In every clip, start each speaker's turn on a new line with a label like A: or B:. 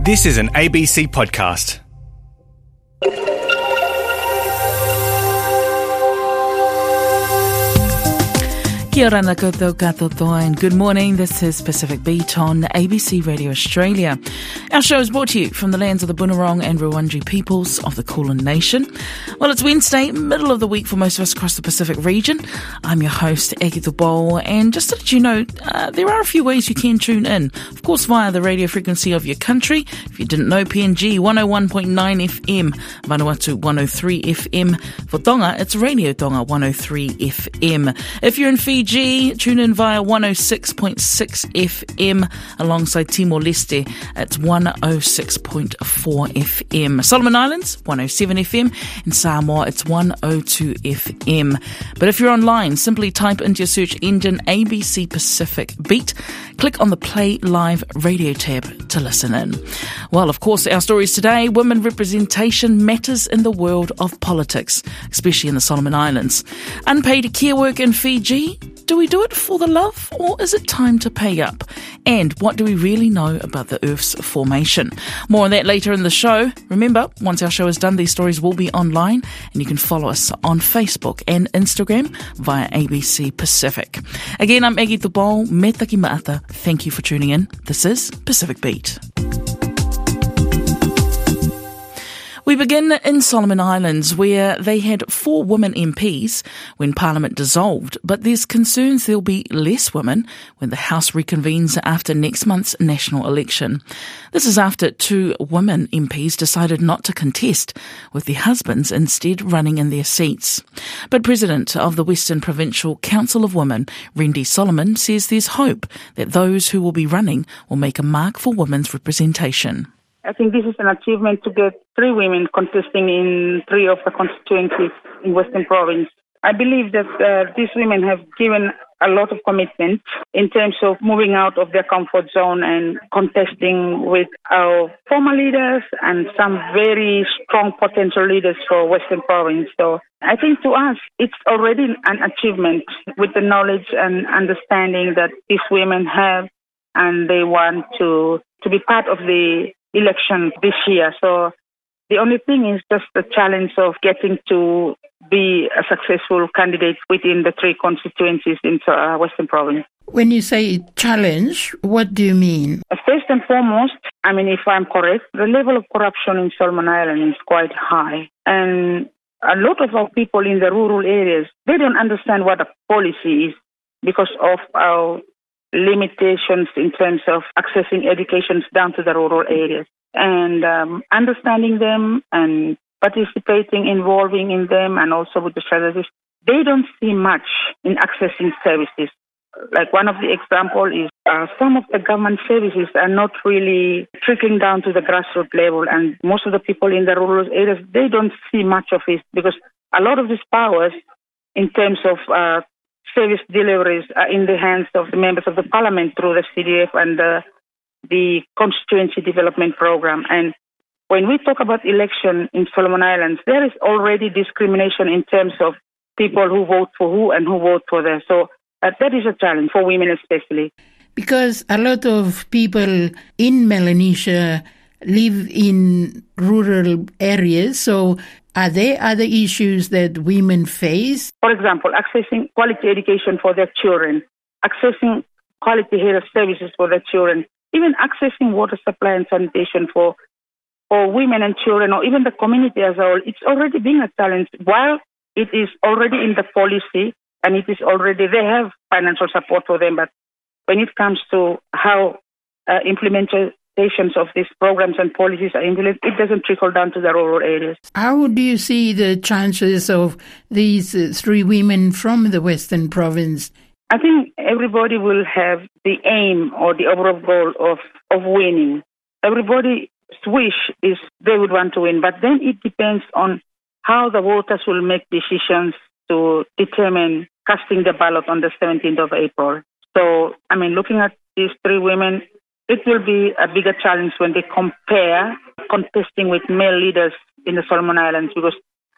A: This is an ABC podcast.
B: Kia ora koutou katoa and good morning. This is Pacific Beat on ABC Radio Australia. Our show is brought to you from the lands of the Bunurong and Rawandji peoples of the Kulin Nation. Well, it's Wednesday, middle of the week for most of us across the Pacific region. I'm your host, Eki Tubol, and just to let you know, there are a few ways you can tune in. Of course, via the radio frequency of your country. If you didn't know, PNG 101.9 FM, Vanuatu 103 FM. For Tonga, it's Radio Tonga 103 FM. If you're in Fiji, tune in via 106.6 FM alongside Timor-Leste at 106.4 FM. Solomon Islands, 107 FM, and Samoa, it's 102 FM. But if you're online, simply type into your search engine ABC Pacific Beat. Click on the Play Live Radio tab to listen in. Well, of course, our stories today, women representation matters in the world of politics, especially in the Solomon Islands. Unpaid care work in Fiji. Do we do it for the love, or is it time to pay up? And what do we really know about the Earth's formation? More on that later in the show. Remember, once our show is done, these stories will be online, and you can follow us on Facebook and Instagram via ABC Pacific. Again, I'm Eki Tubol, me taki maata. Thank you for tuning in. This is Pacific Beat. We begin in Solomon Islands, where they had 4 women MPs when Parliament dissolved, but there's concerns there'll be less women when the House reconvenes after next month's national election. This is after 2 women MPs decided not to contest, with their husbands instead running in their seats. But President of the Western Provincial Council of Women, Rendy Solomon, says there's hope that those who will be running will make a mark for women's representation.
C: I think this is an achievement to get 3 women contesting in 3 of the constituencies in Western Province. I believe that these women have given a lot of commitment in terms of moving out of their comfort zone and contesting with our former leaders and some very strong potential leaders for Western Province. So I think to us, it's already an achievement with the knowledge and understanding that these women have, and they want to be part of the election this year. So the only thing is just the challenge of getting to be a successful candidate within the 3 constituencies in Western Province.
D: When you say challenge, what do you mean?
C: First and foremost, if I'm correct, the level of corruption in Solomon Island is quite high. And a lot of our people in the rural areas, they don't understand what a policy is because of our limitations in terms of accessing education down to the rural areas, and understanding them and participating, involving in them, and also with the strategies. They don't see much in accessing services. Like one of the examples is some of the government services are not really trickling down to the grassroots level, and most of the people in the rural areas, they don't see much of it because a lot of these powers in terms of service deliveries are in the hands of the members of the parliament through the CDF and the Constituency Development Program. And when we talk about election in Solomon Islands, there is already discrimination in terms of people who vote for who and who vote for them. So that is a challenge for women especially.
D: Because a lot of people in Melanesia live in rural areas, so are there other issues that women face?
C: For example, accessing quality education for their children, accessing quality health services for their children, even accessing water supply and sanitation for women and children, or even the community as a whole. It's already being a challenge. While it is already in the policy and it is already, they have financial support for them, but when it comes to how implementations of these programs and policies are implemented, it doesn't trickle down to the rural areas.
D: How do you see the chances of these 3 women from the Western Province?
C: I think everybody will have the aim or the overall goal of winning. Everybody's wish is they would want to win, but then it depends on how the voters will make decisions to determine casting the ballot on the 17th of April. So, looking at these 3 women, it will be a bigger challenge when they compare contesting with male leaders in the Solomon Islands, because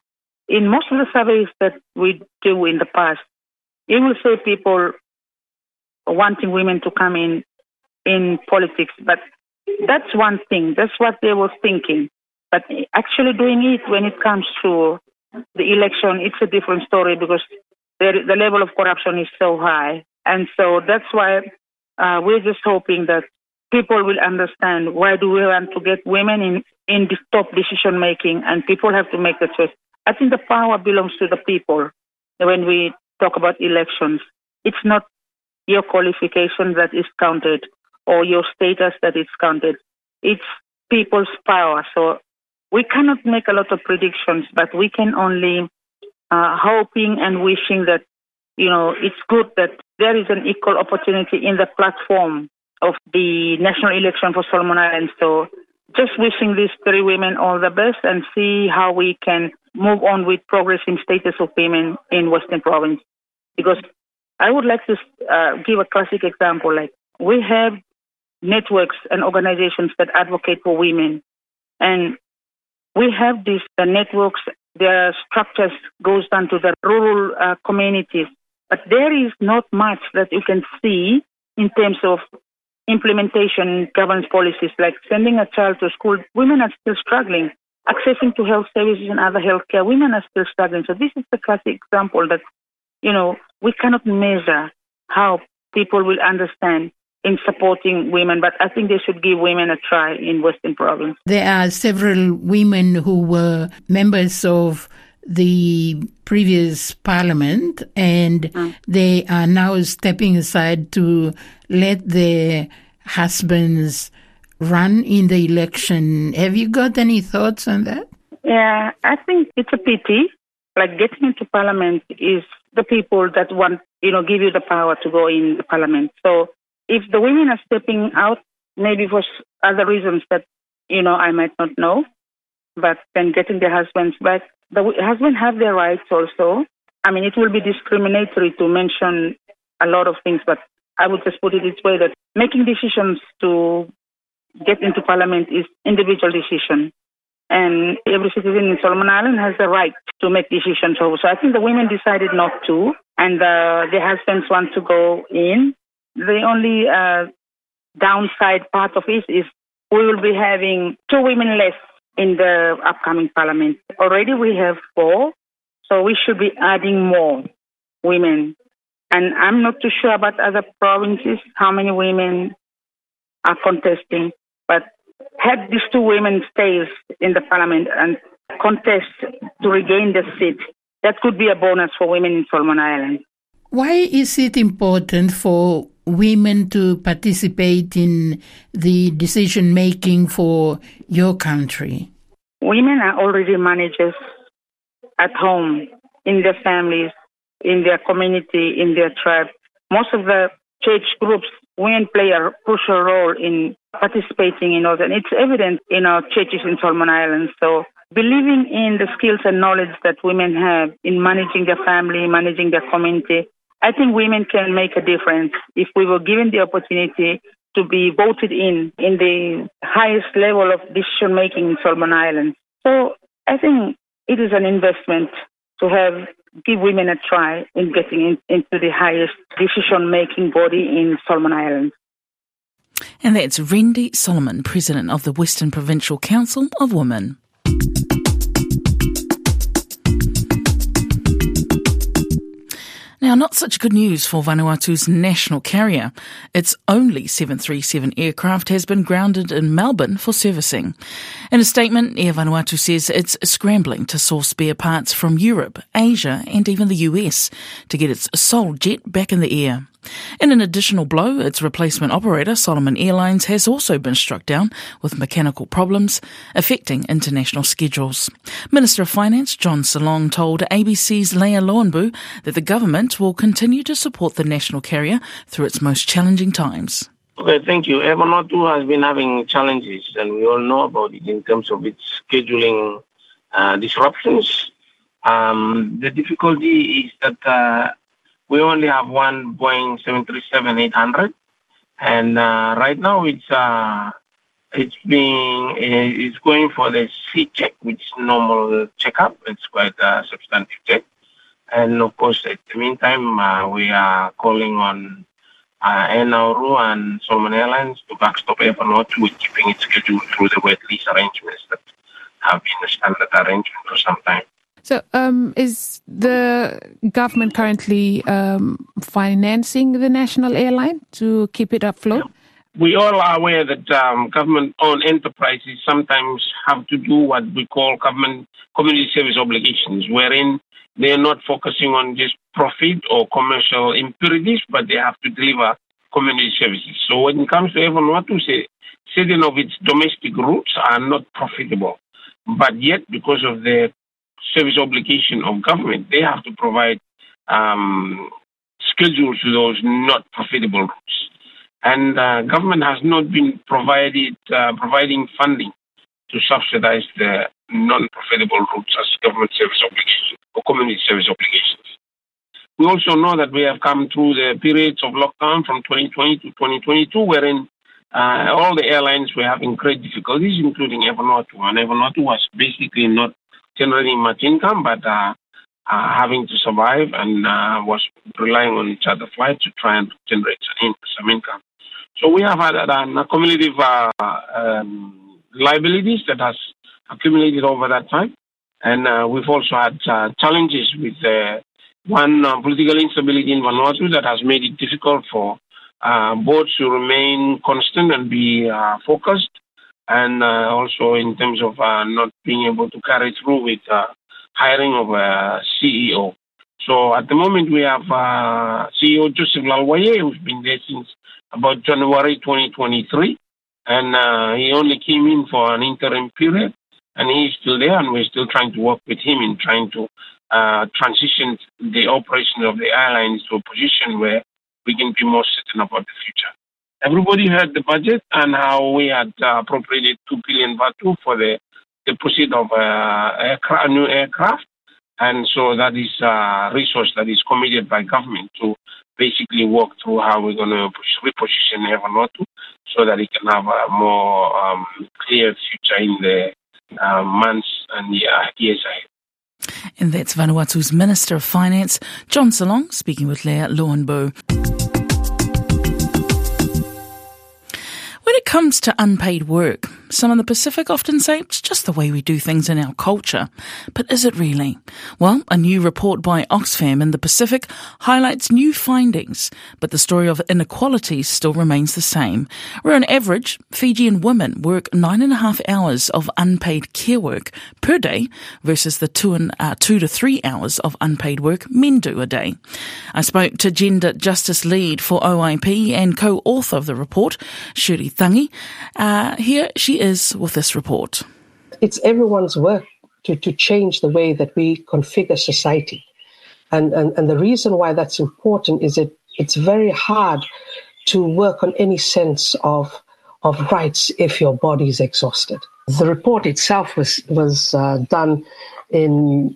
C: in most of the surveys that we do in the past, you will see people wanting women to come in politics, but that's one thing. That's what they were thinking. But actually doing it when it comes to the election, it's a different story because the level of corruption is so high. And so that's why we're just hoping that people will understand why do we want to get women in the top decision making, and people have to make the choice. I think the power belongs to the people when we talk about elections. It's not your qualification that is counted or your status that is counted. It's people's power. So we cannot make a lot of predictions, but we can only hoping and wishing that, it's good that there is an equal opportunity in the platform of the national election for Solomon Islands. So just wishing these three women all the best and see how we can move on with progressing status of women in Western Province. Because I would like to give a classic example. Like, we have networks and organizations that advocate for women. And we have these networks, their structures goes down to the rural communities. But there is not much that you can see in terms of implementation governance policies, like sending a child to school. Women are still struggling. Accessing to health services and other healthcare, women are still struggling. So this is the classic example that, we cannot measure how people will understand in supporting women, but I think they should give women a try in Western Province.
D: There are several women who were members of the previous parliament, and they are now stepping aside to let their husbands run in the election. Have you got any thoughts on that?
C: Yeah, I think it's a pity. Like, getting into parliament is the people that want, give you the power to go in the parliament. So if the women are stepping out, maybe for other reasons that, I might not know, but then getting their husbands back, the husbands have their rights also. I mean, it will be discriminatory to mention a lot of things, but I would just put it this way, that making decisions to get into parliament is individual decision. And every citizen in Solomon Island has the right to make decisions. So I think the women decided not to, and their husbands want to go in. The only downside part of it is we will be having 2 women less in the upcoming parliament. Already we have 4, so we should be adding more women. And I'm not too sure about other provinces, how many women are contesting. But had these 2 women stays in the parliament and contest to regain the seat, that could be a bonus for women in Solomon Islands.
D: Why is it important for women to participate in the decision-making for your country?
C: Women are already managers at home, in their families, in their community, in their tribe. Most of the church groups, women play a crucial role in participating in all that. It's evident in our churches in Solomon Islands. So believing in the skills and knowledge that women have in managing their family, managing their community, I think women can make a difference if we were given the opportunity to be voted in the highest level of decision-making in Solomon Islands. So I think it is an investment to give women a try in getting into the highest decision-making body in Solomon Islands.
B: And that's Rendi Solomon, President of the Western Provincial Council of Women. Now, not such good news for Vanuatu's national carrier. Its only 737 aircraft has been grounded in Melbourne for servicing. In a statement, Air Vanuatu says it's scrambling to source spare parts from Europe, Asia and even the US to get its sole jet back in the air. In an additional blow, its replacement operator, Solomon Airlines, has also been struck down with mechanical problems affecting international schedules. Minister of Finance John Salong told ABC's Leah Loanbu that the government will continue to support the national carrier through its most challenging times.
E: Okay, thank you. Air Vanuatu has been having challenges, and we all know about it in terms of its scheduling disruptions. The difficulty is that we only have one Boeing 737-800, and right now it's going for the C check, which is normal checkup. It's quite a substantive check, and of course, at the meantime, we are calling on Nauru and Solomon Airlines to backstop Air Vanuatu with keeping its schedule through the wet lease arrangements that have been a standard arrangement for some time.
F: So is the government currently financing the national airline to keep it afloat?
E: Yeah. We all are aware that government-owned enterprises sometimes have to do what we call government community service obligations, wherein they are not focusing on just profit or commercial imperatives, but they have to deliver community services. So when it comes to Air Vanuatu, certain of its domestic routes are not profitable. But yet, because of the service obligation of government, they have to provide schedules to those not profitable routes. And government has not been providing funding to subsidize the non-profitable routes as government service obligations or community service obligations. We also know that we have come through the periods of lockdown from 2020 to 2022, wherein all the airlines were having great difficulties, including Air Vanuatu. And Air Vanuatu was basically not generating much income, but having to survive and was relying on charter flights to try and generate some income. So we have had cumulative liabilities that has accumulated over that time. And we've also had challenges with political instability in Vanuatu that has made it difficult for boards to remain constant and be focused. And also in terms of not being able to carry through with hiring of a CEO. So at the moment we have CEO Joseph Lalwaye, who's been there since about January 2023. And he only came in for an interim period. And he's still there, and we're still trying to work with him in trying to transition the operation of the airlines to a position where we can be more certain about the future. Everybody heard the budget and how we had appropriated 2 billion baht for the deposit of a new aircraft. And so that is a resource that is committed by government to basically work through how we're going to reposition Air Vanuatu so that it can have a more clear future in the months and years ahead.
B: And that's Vanuatu's Minister of Finance, John Salong, speaking with Leah Lowenbo. When it comes to unpaid work, some in the Pacific often say it's just the way we do things in our culture. But is it really? Well, a new report by Oxfam in the Pacific highlights new findings, but the story of inequality still remains the same. Where on average, Fijian women work 9.5 hours of unpaid care work per day versus the 2 to 3 hours of unpaid work men do a day. I spoke to Gender Justice Lead for OIP and co-author of the report, Shuri Tangi. Here she is with this report.
G: It's everyone's work to change the way that we configure society. And the reason why that's important is it's very hard to work on any sense of rights if your body is exhausted. The report itself was done in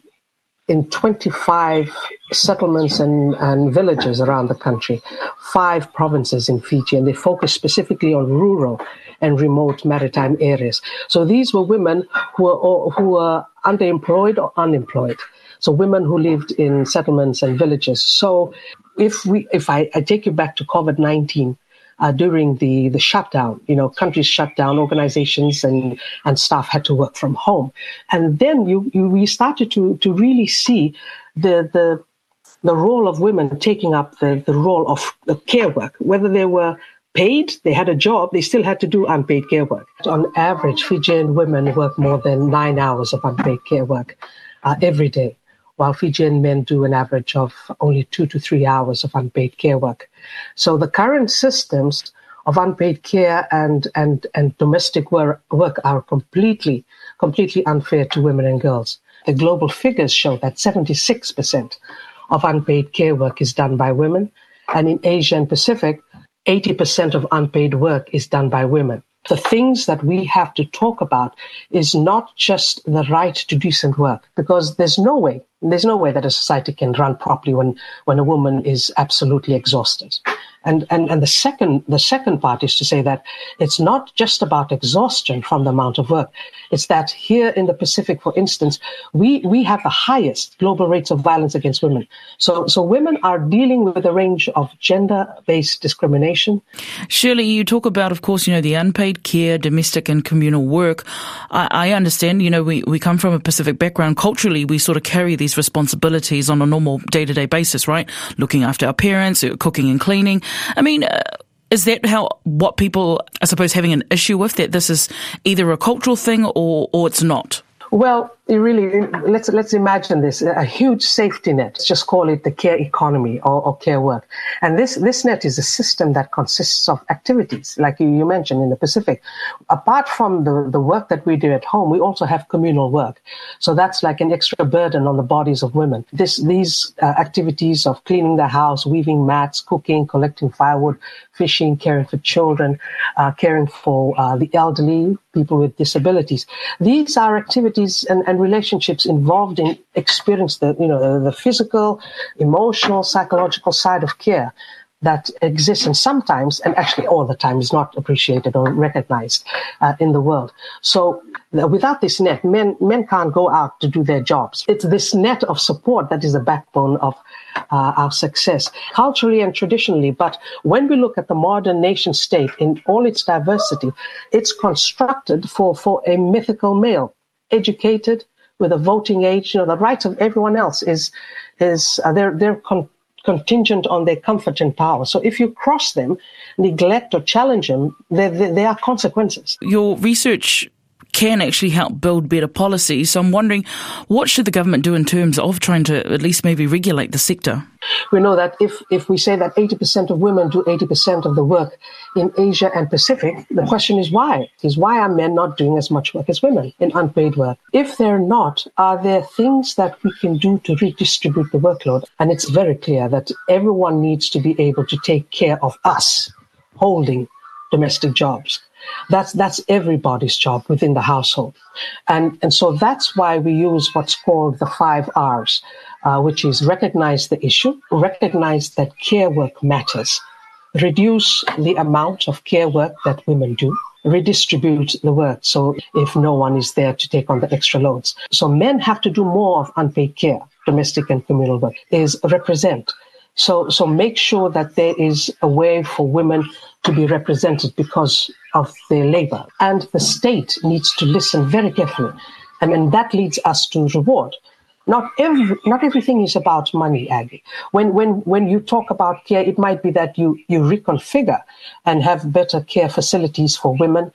G: 25 settlements and villages around the country, 5 provinces in Fiji, and they focused specifically on rural and remote maritime areas. So these were women who were underemployed or unemployed. So women who lived in settlements and villages. So if I take you back to COVID-19, during the shutdown, countries shut down, organizations and staff had to work from home. And then we started to really see the role of women taking up the role of care work, whether they were paid, they had a job, they still had to do unpaid care work. On average, Fijian women work more than 9 hours of unpaid care work every day, while Fijian men do an average of only 2 to 3 hours of unpaid care work. So the current systems of unpaid care and domestic work are completely unfair to women and girls. The global figures show that 76% of unpaid care work is done by women, and in Asia and Pacific, 80% of unpaid work is done by women. The things that we have to talk about is not just the right to decent work, because there's no way that a society can run properly when a woman is absolutely exhausted. And the second part is to say that it's not just about exhaustion from the amount of work. It's that here in the Pacific, for instance, we have the highest global rates of violence against women. So women are dealing with a range of gender-based discrimination.
B: Shirley, you talk about, of course, the unpaid care, domestic and communal work. I understand, we come from a Pacific background. Culturally, we sort of carry these responsibilities on a normal day-to-day basis, right? Looking after our parents, cooking and cleaning. I mean, is that what people, I suppose, having an issue with, that this is either a cultural thing or it's not?
G: Well, let's imagine this, a huge safety net. Let's just call it the care economy or care work. And this net is a system that consists of activities, like you mentioned in the Pacific. Apart from the work that we do at home, we also have communal work. So that's like an extra burden on the bodies of women. These activities of cleaning the house, weaving mats, cooking, collecting firewood, fishing, caring for children, caring for the elderly, people with disabilities. These are activities and relationships involved in experience the physical, emotional, psychological side of care that exists, and sometimes, and actually all the time, is not appreciated or recognized in the world. So without this net, men can't go out to do their jobs. It's this net of support that is the backbone of our success, culturally and traditionally. But when we look at the modern nation state in all its diversity, it's constructed for a mythical male, educated, with a voting age. The rights of everyone else they're contingent on their comfort and power. So if you cross them, neglect or challenge them, there are consequences. Your
B: research can actually help build better policies. So I'm wondering, what should the government do in terms of trying to at least maybe regulate the sector?
G: We know that if we say that 80% of women do 80% of the work in Asia and Pacific, the question is why? Why are men not doing as much work as women in unpaid work? If they're not, are there things that we can do to redistribute the workload? And it's very clear that everyone needs to be able to take care of us holding domestic jobs. That's everybody's job within the household. And so that's why we use what's called the 5 R's, which is recognize the issue, recognize that care work matters, reduce the amount of care work that women do, redistribute the work, so if no one is there to take on the extra loads. So men have to do more of unpaid care, domestic and communal work, is represent. So make sure that there is a way for women to be represented because of their labor. And the state needs to listen very carefully. And that leads us to reward. Not everything is about money, Aggie. When you talk about care, it might be that you reconfigure and have better care facilities for women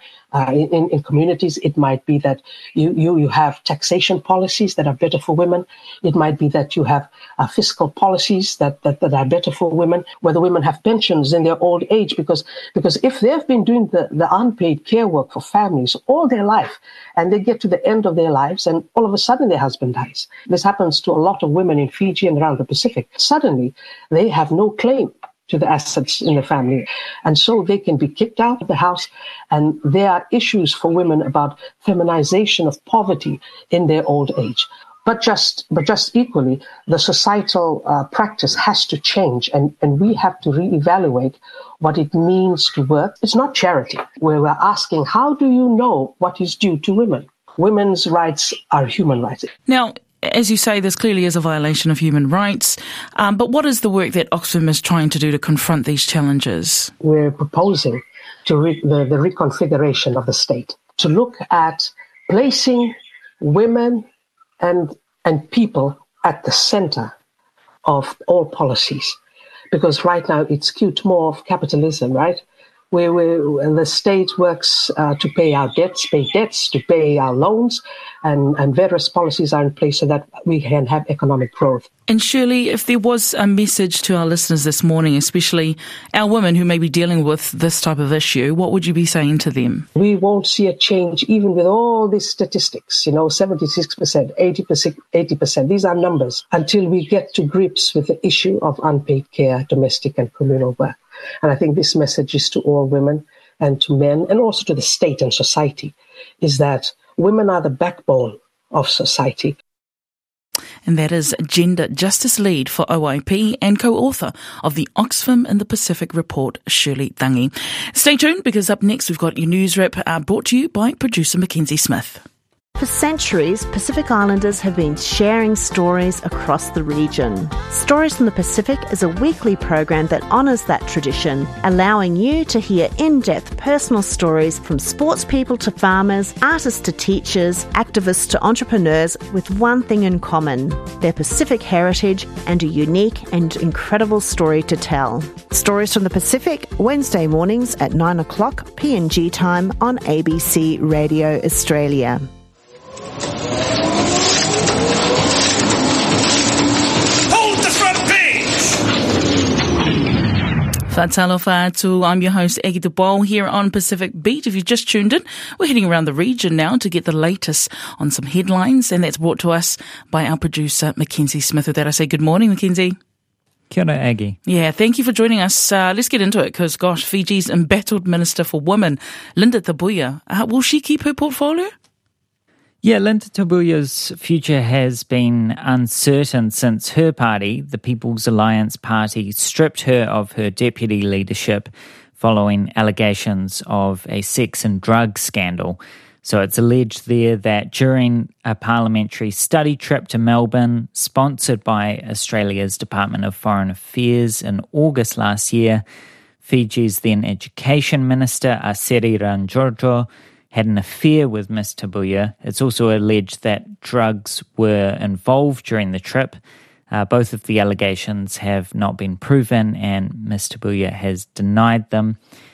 G: in communities. It might be that you have taxation policies that are better for women. It might be that you have fiscal policies that are better for women, whether women have pensions in their old age, because if they've been doing the unpaid care work for families all their life, and they get to the end of their lives and all of a sudden their husband dies. This happens to a lot of women in Fiji and around the Pacific. Suddenly, they have no claim to the assets in the family. And so they can be kicked out of the house. And there are issues for women about feminization of poverty in their old age. But just equally, the societal practice has to change, and we have to reevaluate what it means to work. It's not charity, where we're asking, how do you know what is due to women? Women's rights are human rights.
B: Now, as you say, this clearly is a violation of human rights. But what is the work that Oxfam is trying to do to confront these challenges?
G: We're proposing the reconfiguration of the state, to look at placing women and people at the center of all policies. Because right now it's skewed more of capitalism, right? Where the state works to pay our debts, to pay our loans, and various policies are in place so that we can have economic growth.
B: And Shirley, if there was a message to our listeners this morning, especially our women who may be dealing with this type of issue, what would you be saying to them?
G: We won't see a change even with all these statistics, 76%, 80%. These are numbers until we get to grips with the issue of unpaid care, domestic and communal work. And I think this message is to all women and to men and also to the state and society, is that women are the backbone of society.
B: And that is Gender Justice Lead for OIP and co-author of the Oxfam in the Pacific report, Shirley Tangi. Stay tuned, because up next we've got your news wrap brought to you by producer Mackenzie Smith.
H: For centuries, Pacific Islanders have been sharing stories across the region. Stories from the Pacific is a weekly program that honours that tradition, allowing you to hear in-depth personal stories from sports people to farmers, artists to teachers, activists to entrepreneurs, with one thing in common: their Pacific heritage and a unique and incredible story to tell. Stories from the Pacific, Wednesday mornings at 9 o'clock PNG time on ABC Radio Australia.
B: Fatalofa atu, I'm your host, Eggy DeBol, here on Pacific Beat. If you've just tuned in, we're heading around the region now to get the latest on some headlines, and that's brought to us by our producer, Mackenzie Smith. With that, I say good morning, Mackenzie.
I: Kia ora, Aggie.
B: Yeah, thank you for joining us. Let's get into it, because, gosh, Fiji's embattled Minister for Women, Linda Tabuya, will she keep her portfolio?
I: Yeah, Linda Tabuya's future has been uncertain since her party, the People's Alliance Party, stripped her of her deputy leadership following allegations of a sex and drug scandal. So it's alleged there that during a parliamentary study trip to Melbourne, sponsored by Australia's Department of Foreign Affairs in August last year, Fiji's then Education Minister, Aseri Ranjorjo, had an affair with Ms. Tabuya. It's also alleged that drugs were involved during the trip. Both of the allegations have not been proven, and Ms. Tabuya has denied them.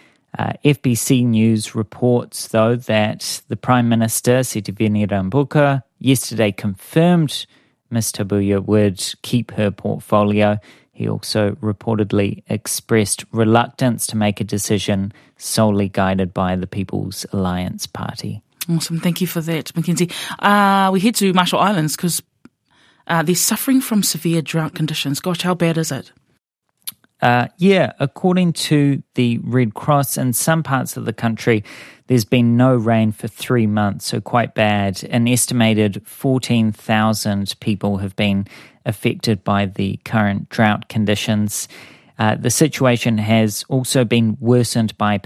I: FBC News reports, though, that the Prime Minister, Sitiveni Rabuka, yesterday confirmed Ms. Tabuya would keep her portfolio. He also reportedly expressed reluctance to make a decision solely guided by the People's Alliance Party.
B: Awesome. Thank you for that, Mackenzie. We head to Marshall Islands because they're suffering from severe drought conditions. Gosh, how bad is it?
I: According to the Red Cross, in some parts of the country, there's been no rain for 3 months, so quite bad. An estimated 14,000 people have been affected by the current drought conditions. The situation has also been worsened by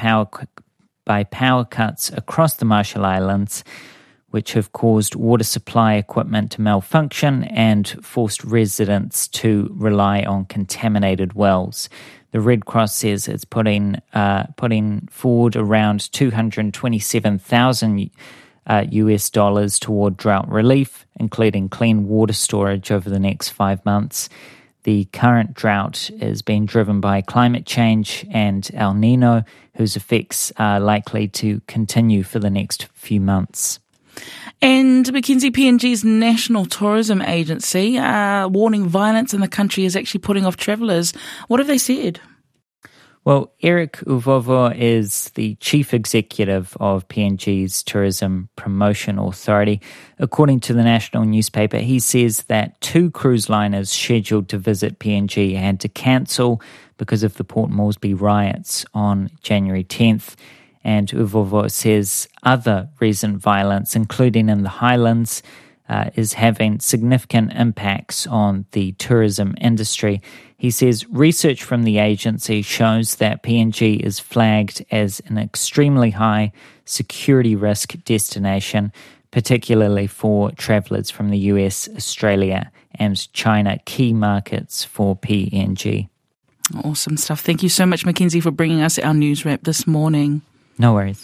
I: power cuts across the Marshall Islands, which have caused water supply equipment to malfunction and forced residents to rely on contaminated wells. The Red Cross says it's putting forward around $227,000 US dollars toward drought relief, including clean water storage over the next 5 months. The current drought is being driven by climate change and El Nino, whose effects are likely to continue for the next few months.
B: And Mackenzie, PNG's National Tourism Agency warning violence in the country is actually putting off travellers. What have they said?
I: Well, Eric Uvovo is the chief executive of PNG's Tourism Promotion Authority. According to the national newspaper, he says that 2 cruise liners scheduled to visit PNG had to cancel because of the Port Moresby riots on January 10th. And Uvovo says other recent violence, including in the Highlands, is having significant impacts on the tourism industry. He says research from the agency shows that PNG is flagged as an extremely high security risk destination, particularly for travellers from the US, Australia, and China, key markets for PNG.
B: Awesome stuff. Thank you so much, Mackenzie, for bringing us our news wrap this morning.
I: No worries.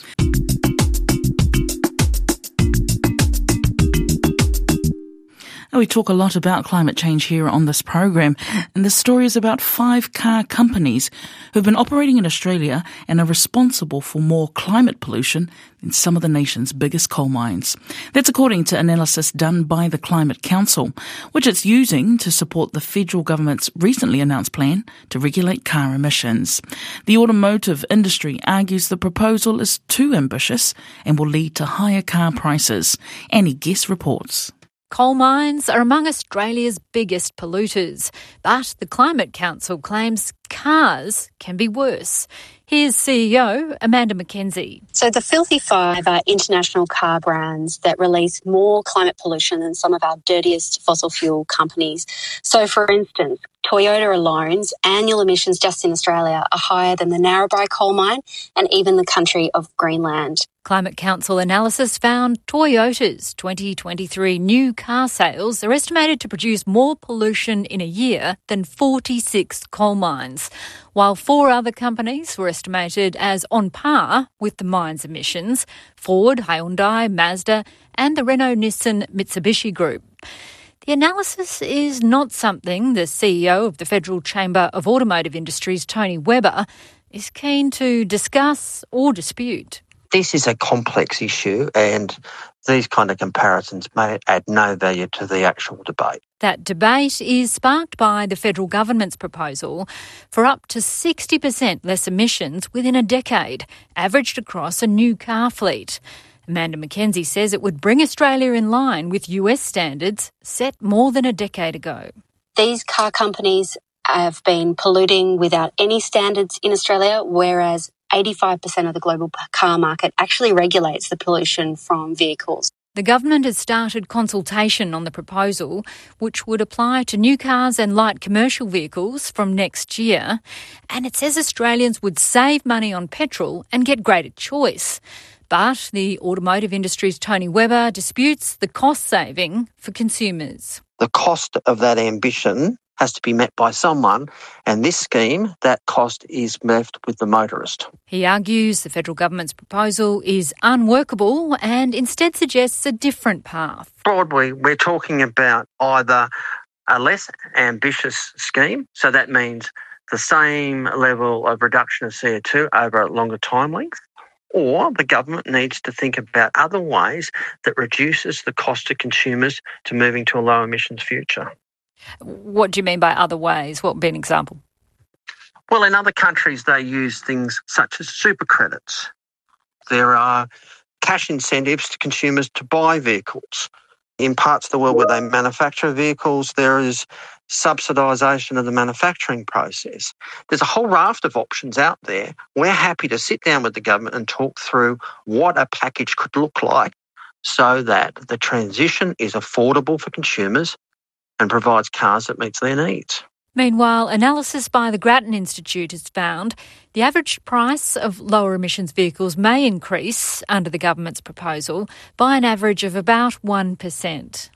B: We talk a lot about climate change here on this program, and the story is about 5 car companies who've been operating in Australia and are responsible for more climate pollution than some of the nation's biggest coal mines. That's according to analysis done by the Climate Council, which it's using to support the federal government's recently announced plan to regulate car emissions. The automotive industry argues the proposal is too ambitious and will lead to higher car prices. Annie Guest reports.
J: coal mines are among Australia's biggest polluters, but the Climate Council claims cars can be worse. Here's CEO Amanda Mackenzie.
K: So the Filthy Five are international car brands that release more climate pollution than some of our dirtiest fossil fuel companies. So, for instance, Toyota alone's annual emissions just in Australia are higher than the Narrabri coal mine and even the country of Greenland.
J: Climate Council analysis found Toyota's 2023 new car sales are estimated to produce more pollution in a year than 46 coal mines, while 4 other companies were estimated as on par with the mine's emissions: Ford, Hyundai, Mazda and the Renault-Nissan Mitsubishi Group. The analysis is not something the CEO of the Federal Chamber of Automotive Industries, Tony Webber, is keen to discuss or dispute.
L: This is a complex issue and these kind of comparisons may add no value to the actual debate.
J: That debate is sparked by the federal government's proposal for up to 60% less emissions within a decade, averaged across a new car fleet. Amanda Mackenzie says it would bring Australia in line with US standards set more than a decade ago.
K: These car companies have been polluting without any standards in Australia, whereas 85% of the global car market actually regulates the pollution from vehicles.
J: The government has started consultation on the proposal, which would apply to new cars and light commercial vehicles from next year. And it says Australians would save money on petrol and get greater choice. But the automotive industry's Tony Webber disputes the cost saving for consumers.
L: The cost of that ambition has to be met by someone, and this scheme, that cost is left with the motorist.
J: He argues the federal government's proposal is unworkable and instead suggests a different path.
L: Broadly, we're talking about either a less ambitious scheme, so that means the same level of reduction of CO2 over a longer time length, or the government needs to think about other ways that reduces the cost to consumers to moving to a low emissions future.
J: What do you mean by other ways? What would be an example?
L: Well, in other countries, they use things such as super credits. There are cash incentives to consumers to buy vehicles. In parts of the world where they manufacture vehicles, there is subsidisation of the manufacturing process. There's a whole raft of options out there. We're happy to sit down with the government and talk through what a package could look like so that the transition is affordable for consumers and provides cars that meets their needs.
J: Meanwhile, analysis by the Grattan Institute has found the average price of lower emissions vehicles may increase under the government's proposal by an average of about 1%.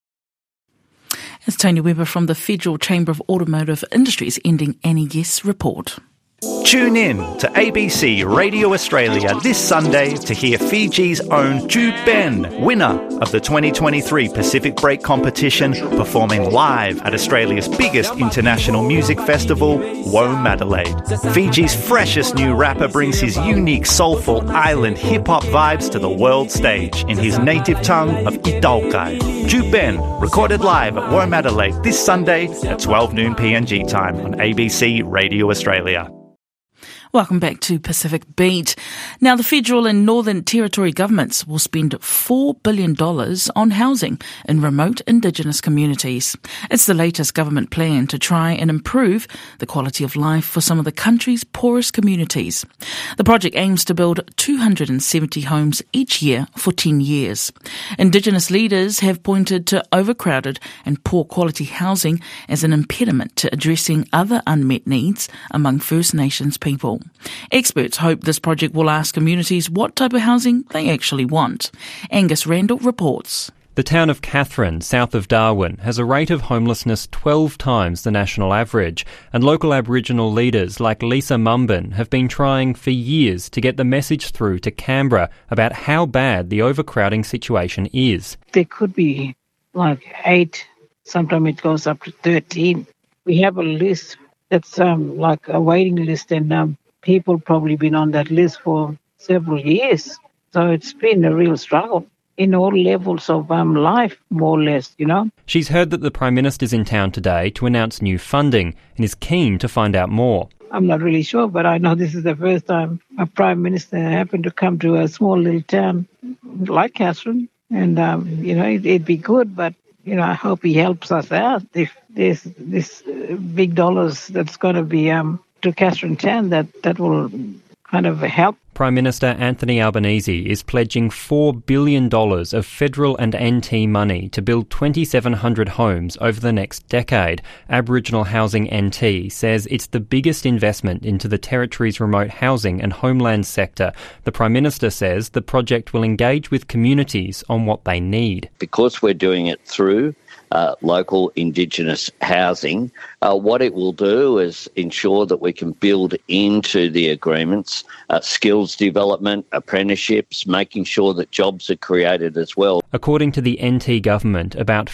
B: It's Tony Webber from the Federal Chamber of Automotive Industries ending Any Guess report.
A: Tune in to ABC Radio Australia this Sunday to hear Fiji's own Ju Ben, winner of the 2023 Pacific Break competition, performing live at Australia's biggest international music festival, Womadelaide. Fiji's freshest new rapper brings his unique soulful island hip-hop vibes to the world stage in his native tongue of Italkai. Ju Ben, recorded live at Womadelaide this Sunday at 12 noon PNG time on ABC Radio Australia.
B: Welcome back to Pacific Beat. Now, the federal and Northern Territory governments will spend $4 billion on housing in remote Indigenous communities. It's the latest government plan to try and improve the quality of life for some of the country's poorest communities. The project aims to build 270 homes each year for 10 years. Indigenous leaders have pointed to overcrowded and poor quality housing as an impediment to addressing other unmet needs among First Nations people. Experts hope this project will ask communities what type of housing they actually want. Angus Randall reports.
M: The town of Katherine, south of Darwin, has a rate of homelessness 12 times the national average, and local Aboriginal leaders like Lisa Mumbin have been trying for years to get the message through to Canberra about how bad the overcrowding situation is.
N: There could be like 8, sometimes it goes up to 13. We have a list that's like a waiting list, and people probably been on that list for several years. So it's been a real struggle in all levels of life, more or less, you know.
M: She's heard that the Prime Minister's in town today to announce new funding and is keen to find out more.
N: I'm not really sure, but I know this is the first time a Prime Minister happened to come to a small little town like Katherine. And, it'd be good, but I hope he helps us out. If there's this big dollars that's going to be to Katherine Chan, that will kind of help.
M: Prime Minister Anthony Albanese is pledging $4 billion of federal and NT money to build 2,700 homes over the next decade. Aboriginal Housing NT says it's the biggest investment into the Territory's remote housing and homeland sector. The Prime Minister says the project will engage with communities on what they need.
O: Because we're doing it through local Indigenous housing, what it will do is ensure that we can build into the agreements skills development, apprenticeships, making sure that jobs are created as well.
M: According to the NT government, about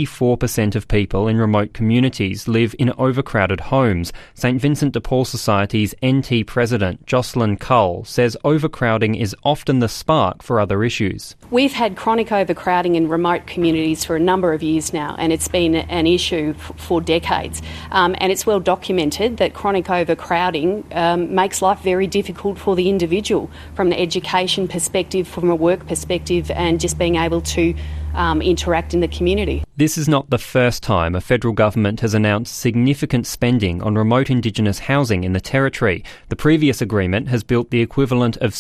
M: 54% of people in remote communities live in overcrowded homes. St Vincent de Paul Society's NT president, Jocelyn Cull, says overcrowding is often the spark for other issues.
P: We've had chronic overcrowding in remote communities for a number of years now, and it's been an issue for decades. And it's well documented that chronic overcrowding makes life very difficult for the individual from the education perspective, from a work perspective, and just being able to interact in the community.
M: This is not the first time a federal government has announced significant spending on remote Indigenous housing in the Territory. The previous agreement has built the equivalent of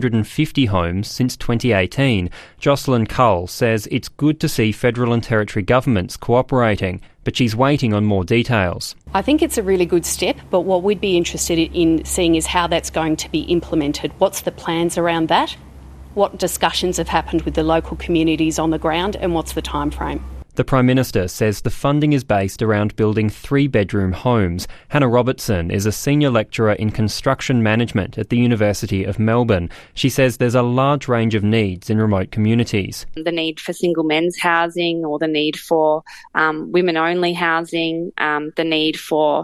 M: 650 homes since 2018. Jocelyn Cull says it's good to see federal and Territory governments cooperating, but she's waiting on more details.
P: I think it's a really good step, but what we'd be interested in seeing is how that's going to be implemented. What's the plans around that? What discussions have happened with the local communities on the ground, and what's the time frame?
M: The Prime Minister says the funding is based around building 3-bedroom homes. Hannah Robertson is a senior lecturer in construction management at the University of Melbourne. She says there's a large range of needs in remote communities.
Q: The need for single men's housing, or the need for women-only housing, the need for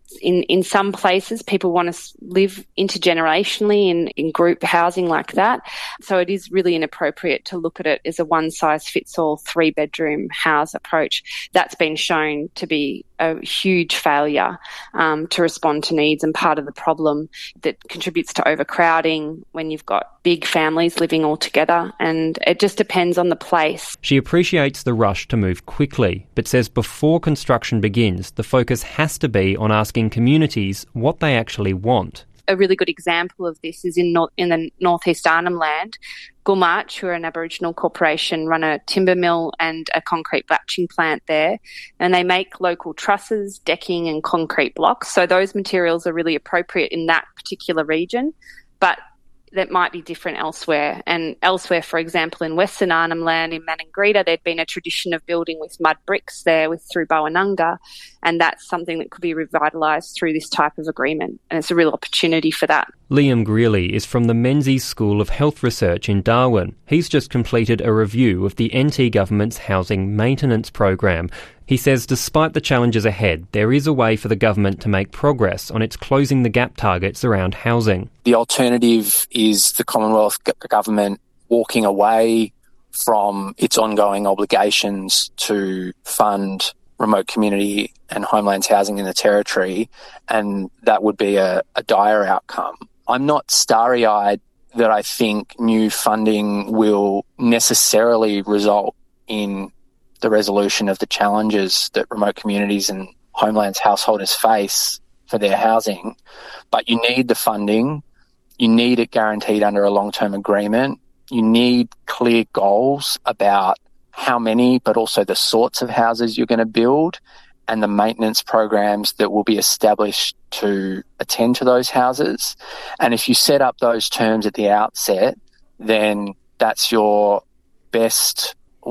Q: in some places, people want to live intergenerationally in group housing like that. So it is really inappropriate to look at it as a one-size-fits-all 3-bedroom house approach. That's been shown to be a huge failure to respond to needs, and part of the problem that contributes to overcrowding when you've got big families living all together, and it just depends on the place.
M: She appreciates the rush to move quickly, but says before construction begins, the focus has to be on asking communities what they actually want.
Q: A really good example of this is in the northeast Arnhem Land. Gumarch, who are an Aboriginal corporation, run a timber mill and a concrete batching plant there, and they make local trusses, decking and concrete blocks. So those materials are really appropriate in that particular region, but that might be different elsewhere. And elsewhere, for example, in Western Arnhem Land, in Maningrida, there'd been a tradition of building with mud bricks there through Bowenunga, and that's something that could be revitalised through this type of agreement, and it's a real opportunity for that.
M: Liam Greeley is from the Menzies School of Health Research in Darwin. He's just completed a review of the NT government's housing maintenance program. He says despite the challenges ahead, there is a way for the government to make progress on its closing the gap targets around housing.
R: The alternative is the Commonwealth government walking away from its ongoing obligations to fund remote community and homelands housing in the Territory, and that would be a dire outcome. I'm not starry-eyed that I think new funding will necessarily result in the resolution of the challenges that remote communities and homelands householders face for their housing. But you need the funding. You need it guaranteed under a long-term agreement. You need clear goals about how many, but also the sorts of houses you're going to build and the maintenance programs that will be established to attend to those houses. And if you set up those terms at the outset, then that's your best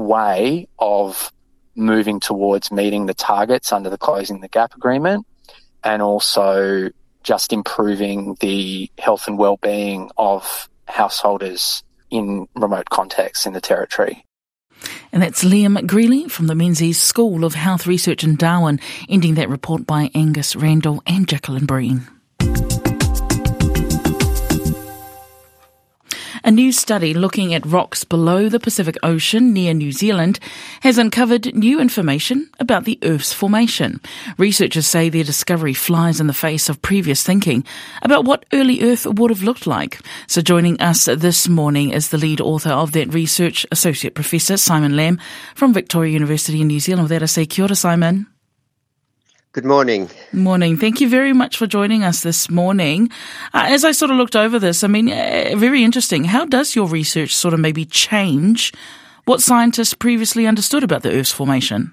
R: way of moving towards meeting the targets under the Closing the Gap agreement, and also just improving the health and well-being of householders in remote contexts in the Territory.
B: And that's Liam Greeley from the Menzies School of Health Research in Darwin, ending that report by Angus Randall and Jacqueline Breen. A new study looking at rocks below the Pacific Ocean near New Zealand has uncovered new information about the Earth's formation. Researchers say their discovery flies in the face of previous thinking about what early Earth would have looked like. So joining us this morning is the lead author of that research, Associate Professor Simon Lamb from Victoria University in New Zealand. With that, I say kia ora, Simon.
S: Good morning.
B: Morning. Thank you very much for joining us this morning. As I sort of looked over this, very interesting. How does your research sort of maybe change what scientists previously understood about the Earth's formation?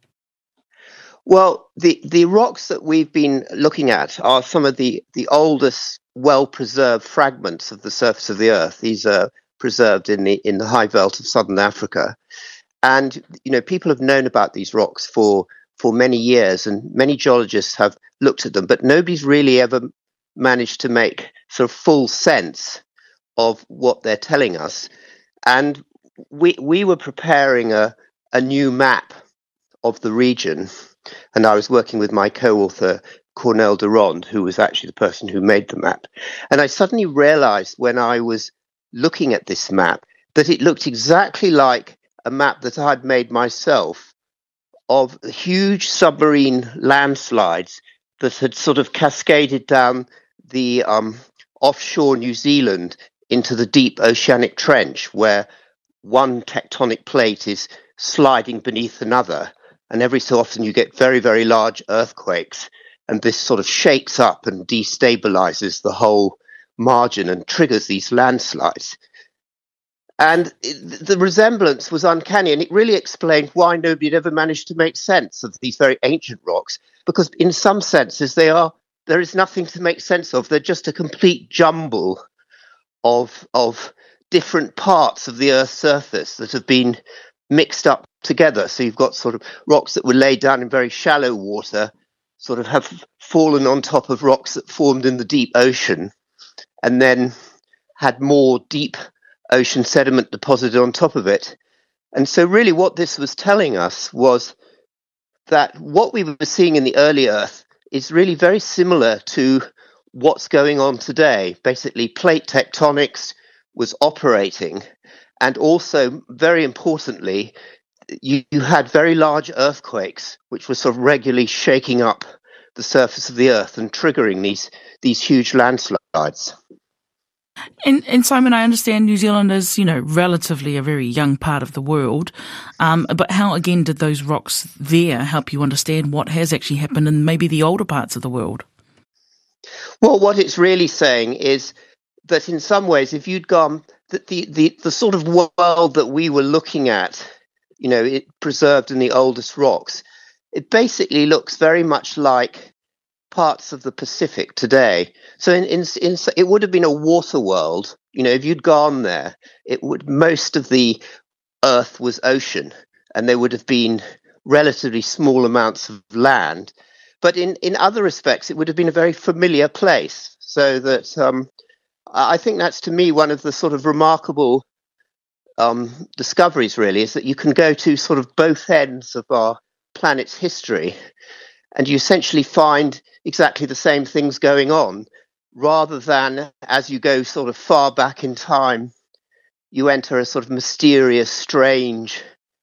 S: Well, the rocks that we've been looking at are some of the oldest well-preserved fragments of the surface of the Earth. These are preserved in the high veld of southern Africa. And, people have known about these rocks for many years, and many geologists have looked at them, but nobody's really ever managed to make sort of full sense of what they're telling us. And we were preparing a new map of the region, and I was working with my co-author, Cornel de Ronde, who was actually the person who made the map. And I suddenly realized when I was looking at this map that it looked exactly like a map that I'd made myself of huge submarine landslides that had sort of cascaded down the offshore New Zealand into the deep oceanic trench, where one tectonic plate is sliding beneath another. And every so often you get very, very large earthquakes, and this sort of shakes up and destabilizes the whole margin and triggers these landslides. And the resemblance was uncanny, and it really explained why nobody had ever managed to make sense of these very ancient rocks, because in some senses there is nothing to make sense of. They're just a complete jumble of different parts of the Earth's surface that have been mixed up together. So you've got sort of rocks that were laid down in very shallow water, sort of have fallen on top of rocks that formed in the deep ocean, and then had more deep ocean sediment deposited on top of it. And so really what this was telling us was that what we were seeing in the early Earth is really very similar to what's going on today. Basically, plate tectonics was operating, and also, very importantly, you had very large earthquakes, which were sort of regularly shaking up the surface of the Earth and triggering these huge landslides.
B: And Simon, I understand New Zealand is, relatively a very young part of the world. But how, again, did those rocks there help you understand what has actually happened in maybe the older parts of the world?
S: Well, what it's really saying is that in some ways, if you'd gone, that the sort of world that we were looking at, it preserved in the oldest rocks, it basically looks very much like parts of the Pacific today. So it would have been a water world. If you'd gone there, most of the Earth was ocean, and there would have been relatively small amounts of land. But in other respects, it would have been a very familiar place. So that I think that's, to me, one of the sort of remarkable discoveries, really, is that you can go to sort of both ends of our planet's history, and you essentially find exactly the same things going on, rather than as you go sort of far back in time, you enter a sort of mysterious, strange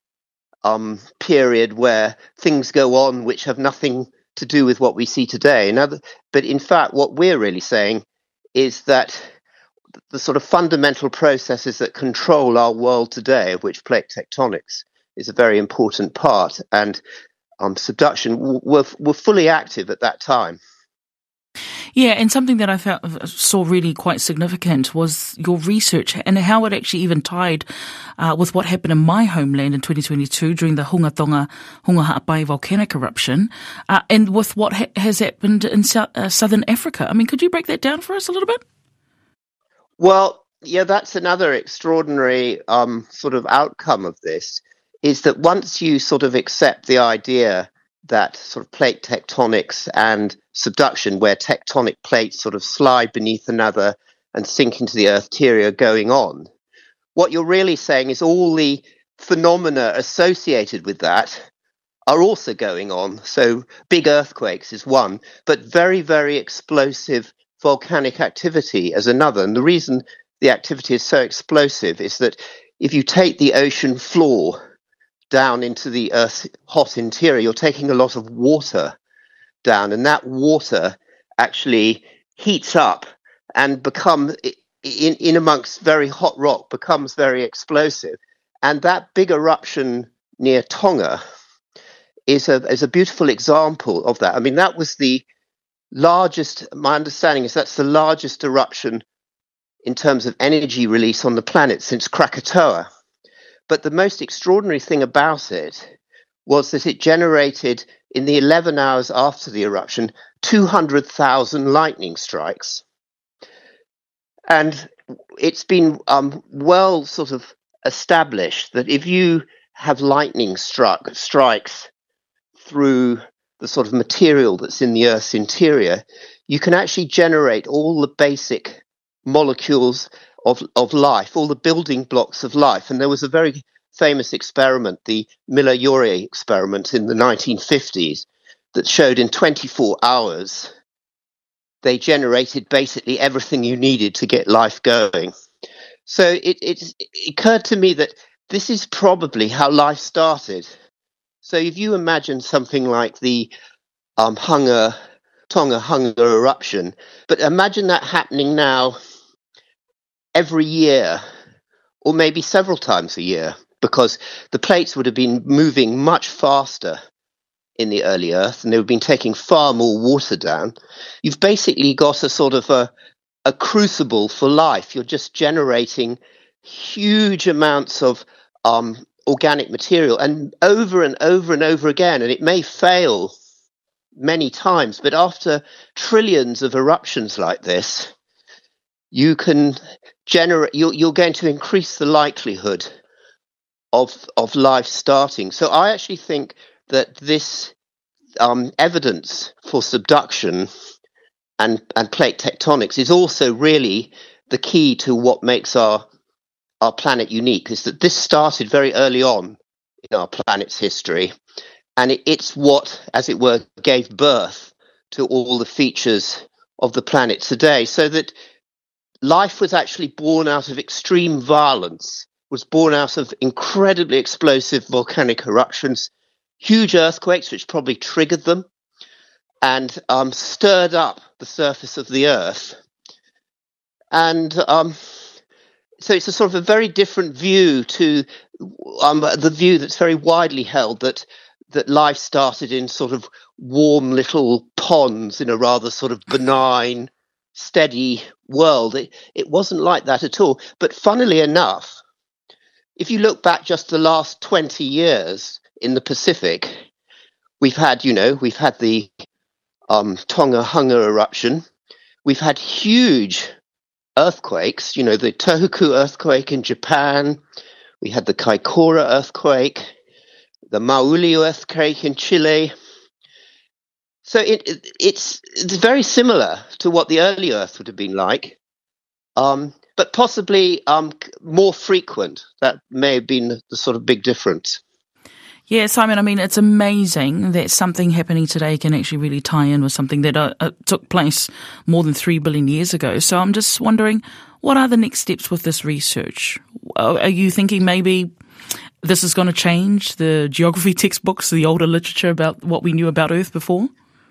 S: period where things go on which have nothing to do with what we see today. But in fact, what we're really saying is that the sort of fundamental processes that control our world today, of which plate tectonics is a very important part, and subduction were fully active at that time.
B: Yeah, and something that I saw really quite significant was your research and how it actually even tied with what happened in my homeland in 2022 during the Hunga Tonga Hunga Ha'apai volcanic eruption, and with what has happened in southern Africa. Could you break that down for us a little bit?
S: Well, yeah, that's another extraordinary sort of outcome of this, is that once you sort of accept the idea that sort of plate tectonics and subduction, where tectonic plates sort of slide beneath another and sink into the earth interior going on, what you're really saying is all the phenomena associated with that are also going on. So big earthquakes is one, but very, very explosive volcanic activity as another. And the reason the activity is so explosive is that if you take the ocean floor down into the Earth's hot interior, you're taking a lot of water down, and that water actually heats up and in amongst very hot rock becomes very explosive. And that big eruption near Tonga is a beautiful example of that. I mean, that was the largest, my understanding is that's the largest eruption in terms of energy release on the planet since Krakatoa. But the most extraordinary thing about it was that it generated, in the 11 hours after the eruption, 200,000 lightning strikes. And it's been well sort of established that if you have lightning strikes through the sort of material that's in the Earth's interior, you can actually generate all the basic molecules of life, all the building blocks of life. And there was a very famous experiment, the Miller-Urey experiment in the 1950s, that showed in 24 hours they generated basically everything you needed to get life going. So it occurred to me that this is probably how life started. So if you imagine something like the Tonga Hunger eruption, but imagine that happening now every year, or maybe several times a year, because the plates would have been moving much faster in the early Earth, and they would have been taking far more water down. You've basically got a sort of a crucible for life. You're just generating huge amounts of organic material, and over and over and over again, and it may fail many times, but after trillions of eruptions like this, you can generate, you're going to increase the likelihood of life starting. So I actually think that this evidence for subduction and plate tectonics is also really the key to what makes our planet unique, is that this started very early on in our planet's history, and it's what, as it were, gave birth to all the features of the planet today. So that life was actually born out of extreme violence, was born out of incredibly explosive volcanic eruptions, huge earthquakes, which probably triggered them, and stirred up the surface of the Earth. And so it's a sort of a very different view to the view that's very widely held that life started in sort of warm little ponds in a rather sort of benign, steady world. It wasn't like that at all. But funnily enough, if you look back just the last 20 years in the Pacific, we've had the Tonga Hunger eruption. We've had huge earthquakes, the Tohoku earthquake in Japan. We had the Kaikoura earthquake, the Maui earthquake in Chile. So it's very similar to what the early Earth would have been like, but possibly more frequent. That may have been the sort of big difference.
B: Yeah, Simon, I mean, it's amazing that something happening today can actually really tie in with something that took place more than 3 billion years ago. So I'm just wondering, what are the next steps with this research? Are you thinking maybe this is going to change the geography textbooks, the older literature about what we knew about Earth before?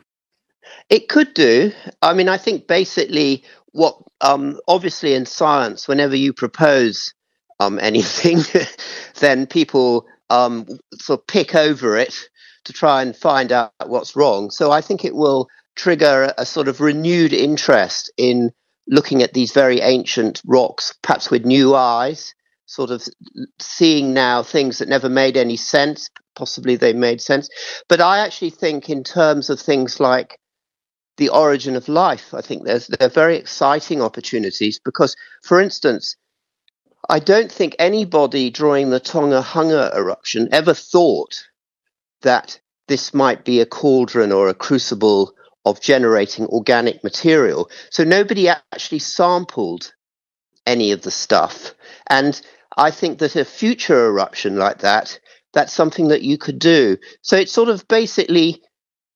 S: It could do. I mean, I think basically what, obviously in science, whenever you propose anything, then people sort of pick over it to try and find out what's wrong. So I think it will trigger a sort of renewed interest in looking at these very ancient rocks, perhaps with new eyes, sort of seeing now things that never made any sense. Possibly they made sense. But I actually think in terms of things like the origin of life, I think there are very exciting opportunities because, for instance, I don't think anybody during the Tonga Hunger eruption ever thought that this might be a cauldron or a crucible of generating organic material. So nobody actually sampled any of the stuff. And I think that a future eruption like that, that's something that you could do. So it sort of basically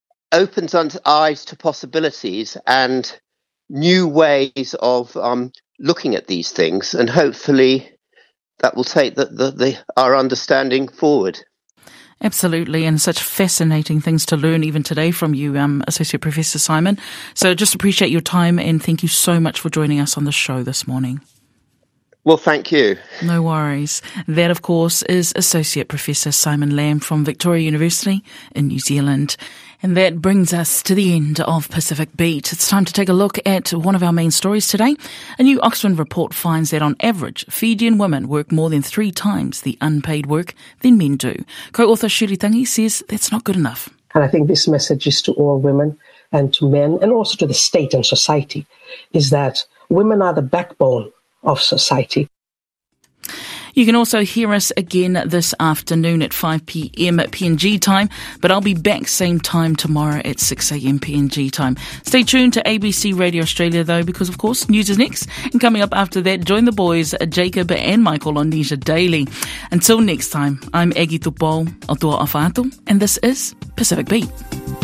S: opens eyes to possibilities and new ways of looking at these things, and hopefully that will take our understanding forward.
B: Absolutely, and such fascinating things to learn even today from you, Associate Professor Simon. So just appreciate your time and thank you so much for joining us on the show this morning.
S: Well, thank you.
B: No worries. That, of course, is Associate Professor Simon Lamb from Victoria University in New Zealand. And that brings us to the end of Pacific Beat. It's time to take a look at one of our main stories today. A new Oxford report finds that on average, Fijian women work more than 3 times the unpaid work than men do. Co-author Shuri Tangi says that's not good enough.
G: And I think this message is to all women and to men and also to the state and society is that women are the backbone of society.
B: You can also hear us again this afternoon at 5 p.m. at PNG time, but I'll be back same time tomorrow at 6 a.m. PNG time. Stay tuned to ABC Radio Australia though, because of course news is next, and coming up after that, join the boys Jacob and Michael on Nisha Daily. Until next time, I'm Aggie Tupou, Atua Afatu, and this is Pacific Beat.